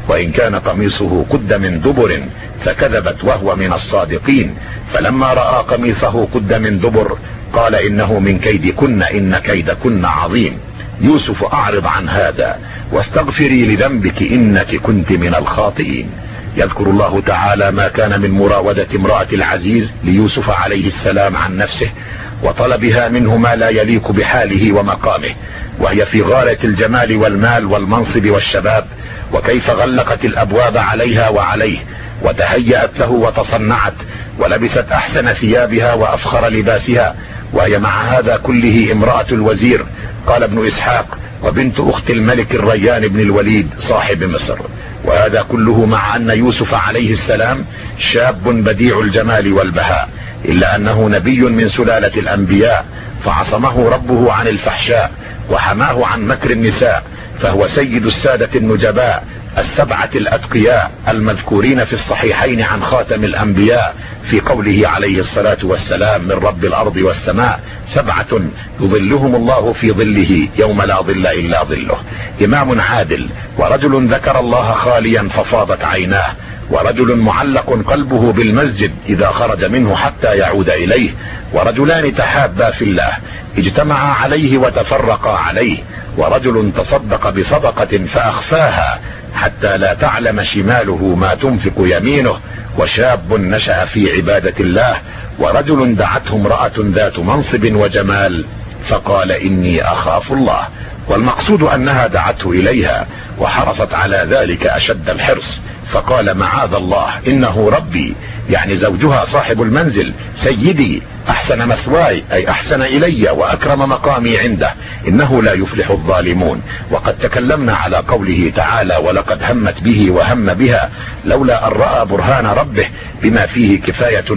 وإن كان قميصه قد من دبر فكذبت وهو من الصادقين. فلما رأى قميصه قد من دبر قال إنه من كيدكن إن كيدكن عظيم. يوسف أعرض عن هذا واستغفري لذنبك إنك كنت من الخاطئين. يذكر الله تعالى ما كان من مراودة امرأة العزيز ليوسف عليه السلام عن نفسه وطلبها منه ما لا يليق بحاله ومقامه، وهي في غاية الجمال والمال والمنصب والشباب، وكيف غلقت الأبواب عليها وعليه وتهيأت له وتصنعت ولبست أحسن ثيابها وأفخر لباسها، وهي مع هذا كله امرأة الوزير. قال ابن إسحاق: وبنت أخت الملك الريان بن الوليد صاحب مصر. وهذا كله مع أن يوسف عليه السلام شاب بديع الجمال والبهاء، إلا أنه نبي من سلالة الأنبياء، فعصمه ربه عن الفحشاء وحماه عن مكر النساء، فهو سيد السادة النجباء السبعة الأتقياء المذكورين في الصحيحين عن خاتم الأنبياء في قوله عليه الصلاة والسلام: من رب الأرض والسماء 7 يظلهم الله في ظله يوم لا ظل إلا ظله. إمام عادل، ورجل ذكر الله خاليا ففاضت عيناه، ورجل معلق قلبه بالمسجد إذا خرج منه حتى يعود إليه، ورجلان تحابا في الله اجتمعا عليه وتفرقا عليه، ورجل تصدق بصدقة فأخفاها حتى لا تعلم شماله ما تنفق يمينه، وشاب نشأ في عبادة الله، ورجل دعته امرأة ذات منصب وجمال فقال إني أخاف الله. والمقصود أنها دعته إليها وحرصت على ذلك أشد الحرص، فقال: معاذ الله إنه ربي، يعني زوجها صاحب المنزل، سيدي، أحسن مثواي أي أحسن إلي وأكرم مقامي عنده، إنه لا يفلح الظالمون. وقد تكلمنا على قوله تعالى: ولقد همت به وهم بها لولا أن رأى برهان ربه، بما فيه كفاية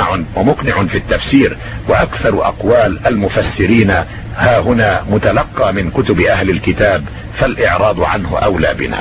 ومقنع في التفسير، وأكثر أقوال المفسرين ها هنا متلقى من كتب أهل الكتاب، فالإعراض عنه أولى بنا.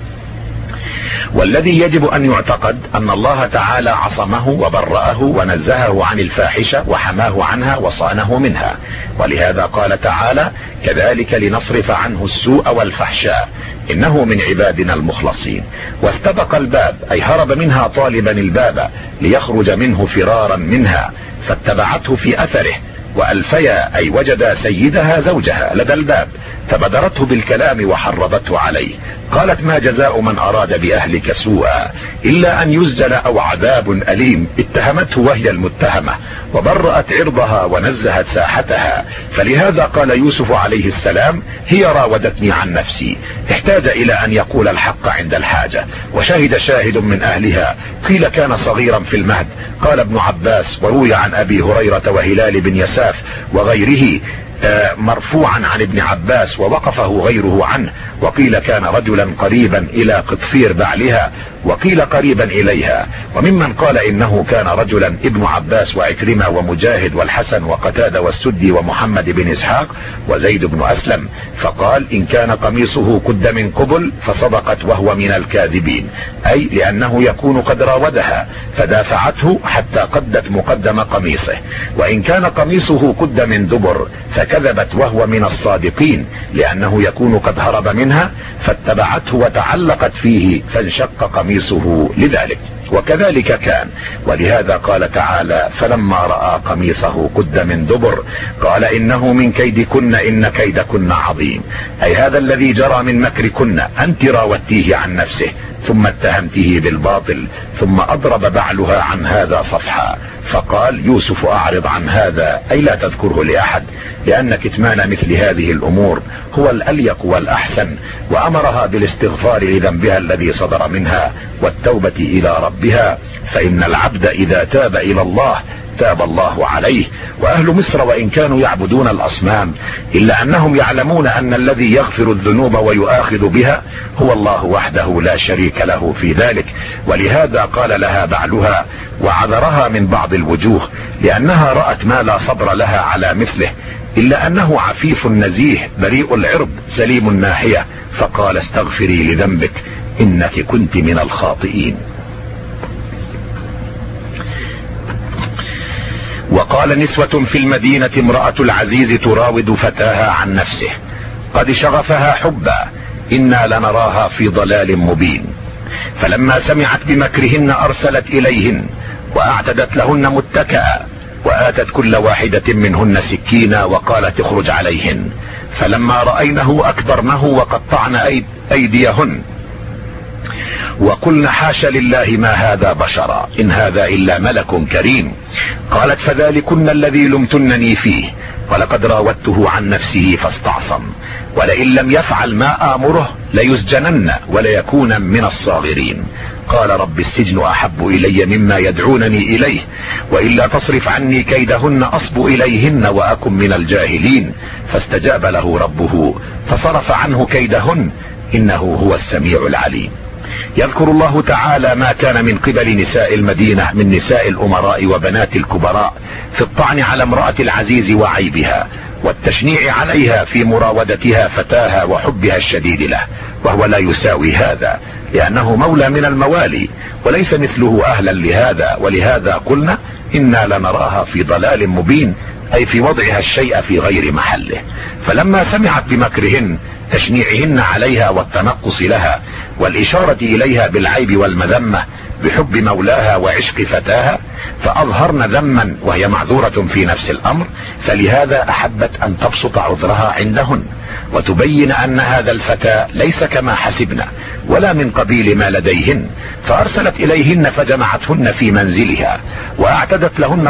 والذي يجب أن يعتقد أن الله تعالى عصمه وبرأه ونزهه عن الفاحشة وحماه عنها وصانه منها، ولهذا قال تعالى: كذلك لنصرف عنه السوء والفحشاء إنه من عبادنا المخلصين. واستبق الباب أي هرب منها طالبا الباب ليخرج منه فرارا منها، فاتبعته في أثره، وألفيا أي وجد سيدها زوجها لدى الباب، فبدرته بالكلام وحرضته عليه. قالت: ما جزاء من أراد بأهلك سوءا إلا أن يسجن أو عذاب أليم. اتهمته وهي المتهمة وبرأت عرضها ونزهت ساحتها، فلهذا قال يوسف عليه السلام: هي راودتني عن نفسي. احتاج إلى أن يقول الحق عند الحاجة. وشهد شاهد من أهلها، قيل كان صغيرا في المهد. قال ابن عباس: وروي عن أبي هريرة وهلال بن يساف وغيره مرفوعا عن ابن عباس ووقفه غيره عنه، وقيل كان رجلا قريبا إلى قطفير بعلها، وقيل قريبا إليها. وممن قال إنه كان رجلا ابن عباس وعكرمة ومجاهد والحسن وقتادة والسدي ومحمد بن إسحاق وزيد بن أسلم، فقال: إن كان قميصه قد من قبل فصدقت وهو من الكاذبين، أي لأنه يكون قد راودها فدافعته حتى قدت مقدم قميصه. وإن كان قميصه قد من دبر فكذبت وهو من الصادقين، لأنه يكون قد هرب منها فاتبعته وتعلقت فيه فانشق قميصه لذلك. وكذلك كان. ولهذا قال تعالى: فلما رأى قميصه قد من دبر قال إنه من كيدكن إن كيدكن عظيم، أي هذا الذي جرى من مكركن، أنت راودتيه عن نفسه ثم اتهمته بالباطل، ثم أضرب بعلها عن هذا صفحا. فقال يوسف: أعرض عن هذا، أي لا تذكره لأحد، لأن كتمان مثل هذه الأمور هو الأليق والأحسن. وأمرها بالاستغفار لذنبها الذي صدر منها والتوبة إلى ربها، فإن العبد إذا تاب إلى الله تاب الله عليه. وأهل مصر وإن كانوا يعبدون الأصنام إلا أنهم يعلمون أن الذي يغفر الذنوب ويؤاخذ بها هو الله وحده لا شريك له في ذلك. ولهذا قال لها بعلها وعذرها من بعض الوجوه، لأنها رأت ما لا صبر لها على مثله، إلا أنه عفيف نزيه بريء العرض سليم الناحية، فقال: استغفري لذنبك إنك كنت من الخاطئين. وقال نسوة في المدينة: امرأة العزيز تراود فتاها عن نفسه قد شغفها حبا إنا لنراها في ضلال مبين. فلما سمعت بمكرهن أرسلت إليهن وأعتدت لهن متكأ وآتت كل واحدة منهن سكينا وقالت اخرج عليهن. فلما رأينه أكبرنه وقطعن أيديهن وقلن حاش لله ما هذا بشرا إن هذا إلا ملك كريم. قالت فذلكن الذي لمتنني فيه ولقد راودته عن نفسه فاستعصم ولئن لم يفعل ما آمره ليسجنن وليكون من الصاغرين. قال رب السجن أحب إلي مما يدعونني إليه وإلا تصرف عني كيدهن أصب إليهن وأكن من الجاهلين. فاستجاب له ربه فصرف عنه كيدهن إنه هو السميع العليم. يذكر الله تعالى ما كان من قبل نساء المدينة من نساء الأمراء وبنات الكبراء في الطعن على امرأة العزيز وعيبها والتشنيع عليها في مراودتها فتاها وحبها الشديد له، وهو لا يساوي هذا لأنه مولى من الموالي وليس مثله أهلا لهذا. ولهذا قلنا إنا لنراها في ضلال مبين، أي في وضعها الشيء في غير محله. فلما سمعت بمكرهن تشنيعهن عليها والتنقص لها والإشارة إليها بالعيب والمذمة بحب مولاها وعشق فتاها فأظهرن ذما وهي معذورة في نفس الأمر، فلهذا أحبت أن تبسط عذرها عندهن وتبين أن هذا الفتى ليس كما حسبنا ولا من قبيل ما لديهن. فأرسلت إليهن فجمعتهن في منزلها وأعتدت لهن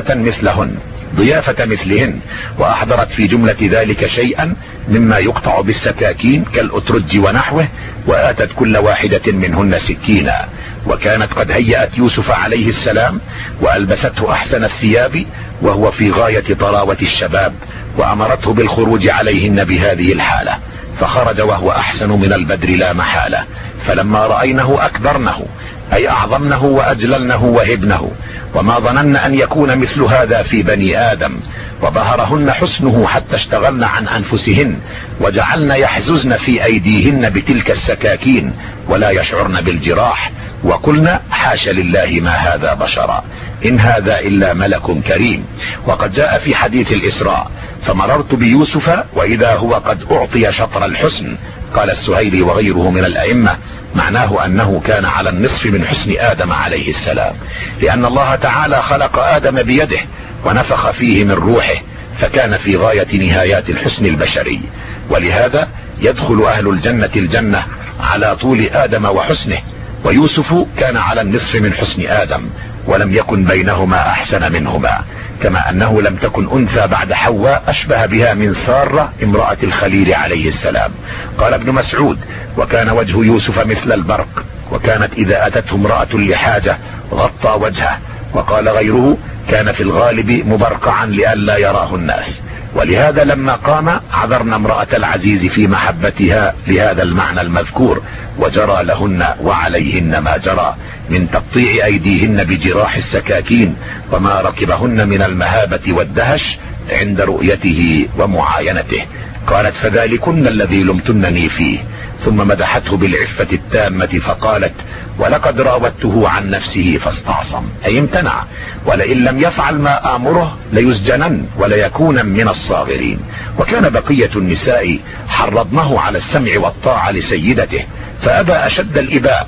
ضيافة مثلهن وأحضرت في جملة ذلك شيئا مما يقطع بالسكاكين كالأترج ونحوه وآتت كل واحدة منهن سكينا. وكانت قد هيأت يوسف عليه السلام وألبسته أحسن الثياب وهو في غاية طراوة الشباب وأمرته بالخروج عليهن بهذه الحالة فخرج وهو أحسن من البدر لا محالة. فلما رأينه أكبرنه أي أعظمنه وأجللنه وهبنه وما ظنن أن يكون مثل هذا في بني آدم وبهرهن حسنه حتى اشتغلن عن أنفسهن وجعلن يحززن في أيديهن بتلك السكاكين ولا يشعرن بالجراح وقلنا حاش لله ما هذا بشرا إن هذا إلا ملك كريم. وقد جاء في حديث الإسراء فمررت بيوسف وإذا هو قد أعطي شطر الحسن. قال السهيلي وغيره من الأئمة معناه أنه كان على النصف من حسن آدم عليه السلام لأن الله تعالى خلق آدم بيده ونفخ فيه من روحه فكان في غاية نهايات الحسن البشري. ولهذا يدخل أهل الجنة على طول آدم وحسنه ويوسف كان على النصف من حسن آدم ولم يكن بينهما أحسن منهما كما أنه لم تكن أنثى بعد حواء أشبه بها من سارة امرأة الخليل عليه السلام. قال ابن مسعود وكان وجه يوسف مثل البرق وكانت إذا أتته امرأة لحاجة غطى وجهه. وقال غيره كان في الغالب مبرقعا لئلا يراه الناس. ولهذا لما قام عذرنا امرأة العزيز في محبتها لهذا المعنى المذكور وجرى لهن وعليهن ما جرى من تقطيع أيديهن بجراح السكاكين وما ركبهن من المهابة والدهش عند رؤيته ومعاينته. قالت فذلكن الذي لمتنني فيه ثم مدحته بالعفة التامة فقالت ولقد راودته عن نفسه فاستعصم أي امتنع ولئن لم يفعل ما آمره ليسجنن وليكون من الصاغرين. وكان بقية النساء حرضنه على السمع والطاعة لسيدته فأبى أشد الإباء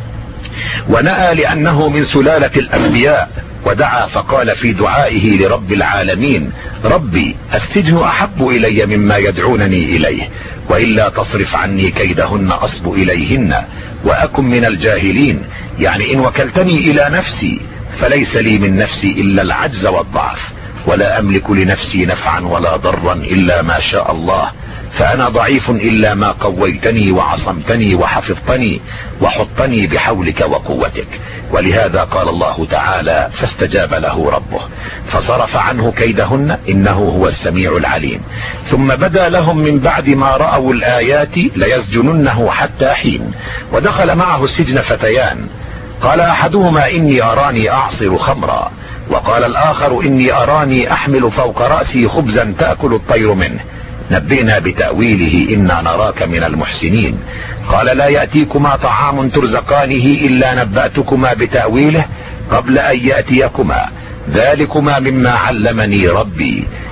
ونأى لأنه من سلالة الأنبياء ودعا فقال في دعائه لرب العالمين ربي السجن أحب إلي مما يدعونني إليه وإلا تصرف عني كيدهن أصب إليهن وأكن من الجاهلين. يعني إن وكلتني إلى نفسي فليس لي من نفسي إلا العجز والضعف ولا أملك لنفسي نفعا ولا ضرا إلا ما شاء الله فأنا ضعيف إلا ما قويتني وعصمتني وحفظتني وحطني بحولك وقوتك. ولهذا قال الله تعالى فاستجاب له ربه فصرف عنه كيدهن إنه هو السميع العليم. ثم بدا لهم من بعد ما رأوا الآيات ليسجننه حتى حين. ودخل معه السجن فتيان قال أحدهما إني أراني أعصر خمرا وقال الآخر إني أراني أحمل فوق رأسي خبزا تأكل الطير منه نبئنا بتأويله إنا نراك من المحسنين. قال لا يأتيكما طعام ترزقانه إلا نبأتكما بتأويله قبل أن يأتيكما ذلكما مما علمني ربي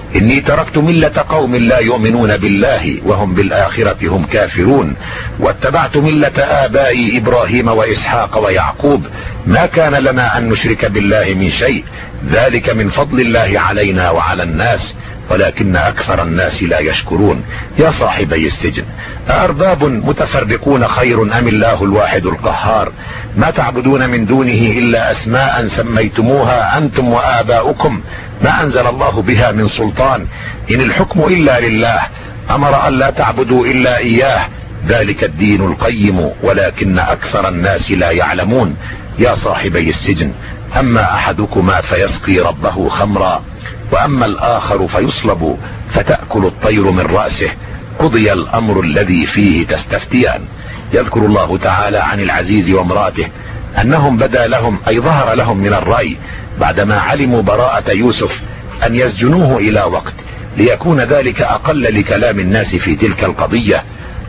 إني تركت ملة قوم لا يؤمنون بالله وهم بالآخرة هم كافرون واتبعت ملة آبائي إبراهيم وإسحاق ويعقوب ما كان لنا أن نشرك بالله من شيء ذلك من فضل الله علينا وعلى الناس ولكن أكثر الناس لا يشكرون. يا صاحبي السجن أأرباب متفرقون خير أم الله الواحد القهار ما تعبدون من دونه إلا أسماء سميتموها أنتم وآباؤكم ما أنزل الله بها من سلطان إن الحكم إلا لله أمر أن لا تعبدوا إلا إياه ذلك الدين القيم ولكن أكثر الناس لا يعلمون. يا صاحبي السجن أما أحدكما فيسقي ربه خمرا وأما الآخر فيصلب فتأكل الطير من رأسه قضي الأمر الذي فيه تستفتيان. يذكر الله تعالى عن العزيز وامرأته أنهم بدا لهم أي ظهر لهم من الرأي بعدما علموا براءة يوسف أن يسجنوه إلى وقت ليكون ذلك أقل لكلام الناس في تلك القضية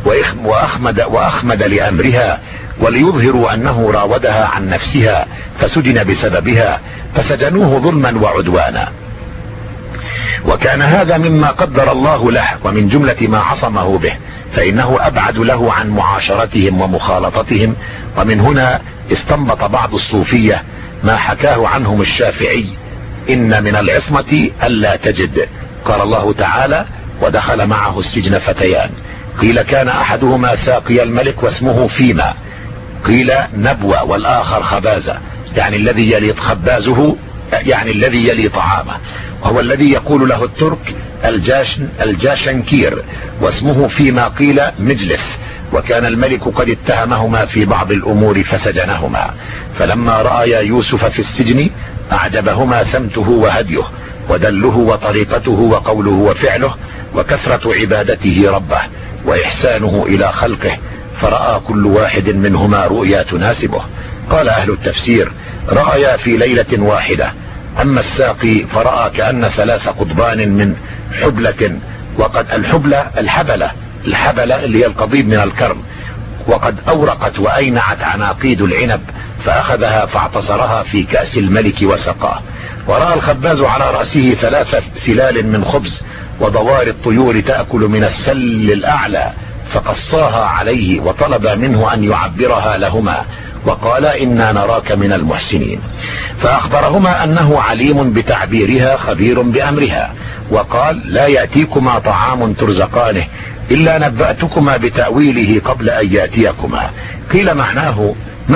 وأخمد لأمرها وليظهروا أنه راودها عن نفسها فسجن بسببها فسجنوه ظلما وعدوانا وكان هذا مما قدر الله له ومن جملة ما عصمه به فإنه أبعد له عن معاشرتهم ومخالطتهم. ومن هنا استنبط بعض الصوفية ما حكاه عنهم الشافعي إن من العصمة ألا تجد. قال الله تعالى ودخل معه السجن فتيان قيل كان أحدهما ساقي الملك واسمه فيما قيل نبوة والآخر خبازة يعني الذي يلي خبازه يعني الذي يلي طعامه وهو الذي يقول له الترك الجاشنكير واسمه فيما قيل مجلس وكان الملك قد اتهمهما في بعض الأمور فسجنهما فلما رأيا يوسف في السجن أعجبهما سمته وهديه ودله وطريقته وقوله وفعله وكثرة عبادته ربه وإحسانه إلى خلقه فرأى كل واحد منهما رؤيا تناسبه. قال أهل التفسير رأيا في ليلة واحدة أما الساقي فرأى كأن 3 قضبان من حبلة وقد الحبلة اللي هي القضيب من الكرم وقد أورقت وأينعت عناقيد العنب فأخذها فاعتصرها في كأس الملك وسقاه. ورأى الخباز على رأسه 3 سلال من خبز ودوار الطيور تأكل من السل الأعلى فقصاها عليه وطلب منه أن يعبرها لهما وقال إنا نراك من المحسنين فأخبرهما أنه عليم بتعبيرها خبير بأمرها وقال لا يأتيكما طعام ترزقانه إلا نبأتكما بتأويله قبل أن يأتيكما. قيل معناه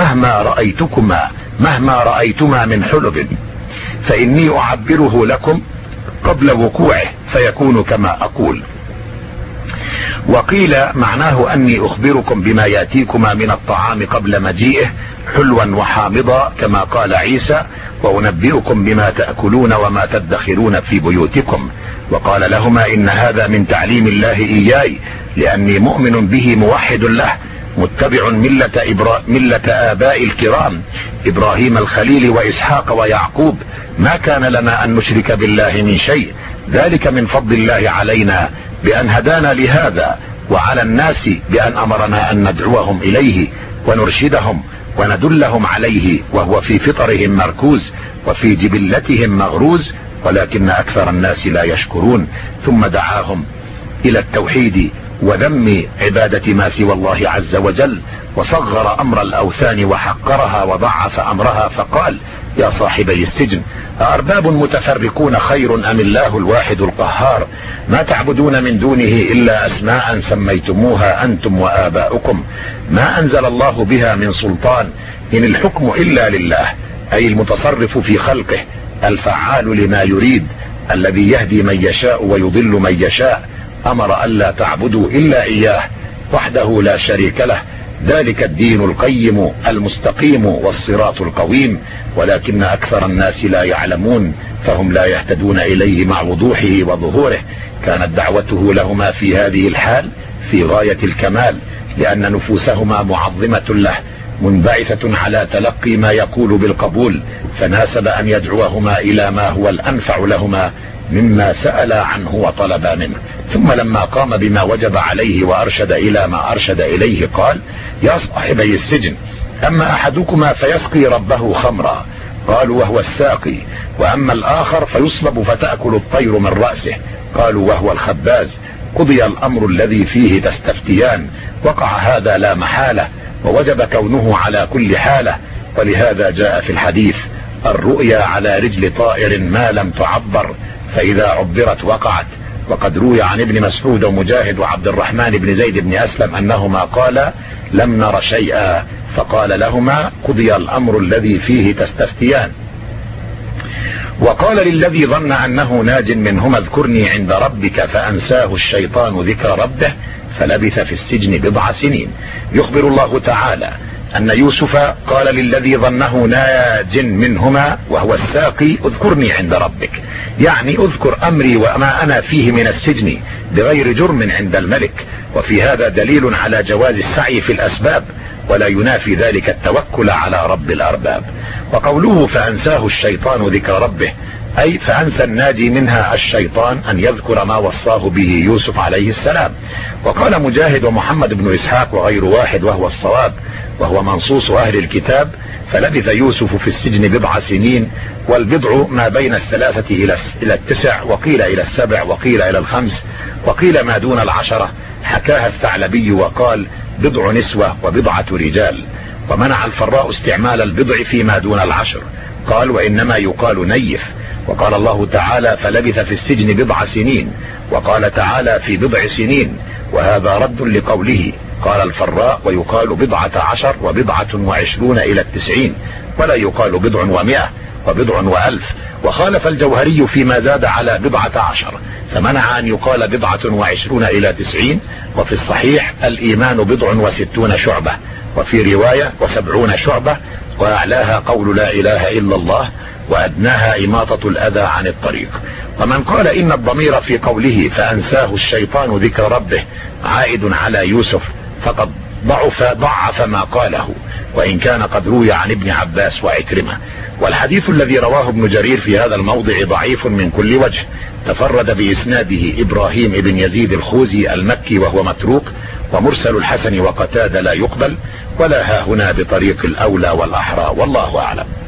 مهما رأيتما من حلب فإني أعبره لكم قبل وقوعه فيكون كما أقول. وقيل معناه أني أخبركم بما يأتيكما من الطعام قبل مجيئه حلوا وحامضا كما قال عيسى وأنبئكم بما تأكلون وما تدخرون في بيوتكم. وقال لهما إن هذا من تعليم الله إياي لأني مؤمن به موحد له متبع ملة آباء الكرام إبراهيم الخليل وإسحاق ويعقوب ما كان لنا أن نشرك بالله من شيء ذلك من فضل الله علينا بأن هدانا لهذا وعلى الناس بأن أمرنا أن ندعوهم إليه ونرشدهم وندلهم عليه وهو في فطرهم مركوز وفي جبلتهم مغروز ولكن أكثر الناس لا يشكرون. ثم دعاهم إلى التوحيد وذم عبادة ما سوى الله عز وجل وصغر أمر الأوثان وحقرها وضعف أمرها فقال يا صاحبي السجن أأرباب متفرقون خير أم الله الواحد القهار ما تعبدون من دونه إلا أسماء سميتموها أنتم وآباؤكم ما أنزل الله بها من سلطان إن الحكم إلا لله أي المتصرف في خلقه الفعال لما يريد الذي يهدي من يشاء ويضل من يشاء أمر ألا تعبدوا إلا إياه وحده لا شريك له ذلك الدين القيم المستقيم والصراط القويم ولكن أكثر الناس لا يعلمون فهم لا يهتدون إليه مع وضوحه وظهوره. كانت دعوته لهما في هذه الحال في غاية الكمال لأن نفوسهما معظمة له منبعثة على تلقي ما يقول بالقبول فناسب أن يدعوهما إلى ما هو الأنفع لهما مما سأل عنه وطلب منه. ثم لما قام بما وجب عليه وأرشد إلى ما أرشد إليه قال يا صاحبي السجن أما أحدكما فيسقي ربه خمرا قالوا وهو الساقي. وأما الآخر فيصلب فتأكل الطير من رأسه. قالوا وهو الخباز. قضي الأمر الذي فيه تستفتيان. وقع هذا لا محالة، ووجب كونه على كل حالة. ولهذا جاء في الحديث: الرؤيا على رجل طائر ما لم تعبر، فإذا عبرت وقعت. وقد روي عن ابن مسعود ومجاهد وعبد الرحمن بن زيد بن أسلم أنهما قالا: لم نر شيئا، فقال لهما: قضي الأمر الذي فيه تستفتيان. وقال للذي ظن أنه ناج منهما: اذكرني عند ربك، فأنساه الشيطان ذكر ربه فلبث في السجن 7 سنين. يخبر الله تعالى أن يوسف قال للذي ظنه ناج منهما وهو الساقي: اذكرني عند ربك، يعني اذكر أمري وما أنا فيه من السجن بغير جرم عند الملك. وفي هذا دليل على جواز السعي في الأسباب، ولا ينافي ذلك التوكل على رب الأرباب. وقوله فأنساه الشيطان ذكر ربه، أي فأنسى الناجي منها الشيطان أن يذكر ما وصاه به يوسف عليه السلام. وقال مجاهد ومحمد بن إسحاق وغير واحد وهو الصواب، وهو منصوص أهل الكتاب: فلبث يوسف في السجن 7 سنين. والبضع ما بين 3 إلى 9، وقيل إلى 7، وقيل إلى 5، وقيل ما دون 10. حكاها الثعلبي وقال: بضع نسوة وبضعة رجال. ومنع الفراء استعمال البضع فيما دون 10، قال: وإنما يقال نيف. وقال الله تعالى: فلبث في السجن 7 سنين. وقال تعالى: في 7 سنين، وهذا رد لقوله. قال الفراء: ويقال 17 و20 إلى 90، ولا يقال 100 و100 و1000. وخالف الجوهري فيما زاد على 17، فمنع أن يقال 20 إلى 90. وفي الصحيح: الإيمان 60 شعبة، وفي رواية 70 شعبة، وأعلاها قول لا إله إلا الله، وأدناها إماطة الأذى عن الطريق. ومن قال إن الضمير في قوله فأنساه الشيطان ذكر ربه عائد على يوسف فقد ضعف ما قاله، وإن كان قد روي عن ابن عباس وعكرمة. والحديث الذي رواه ابن جرير في هذا الموضع ضعيف من كل وجه. تفرد بإسناده إبراهيم بن يزيد الخوزي المكي وهو متروك، ومرسل الحسن وقتادة لا يقبل، ولا ها هنا بطريق الأولى والأحرى، والله أعلم.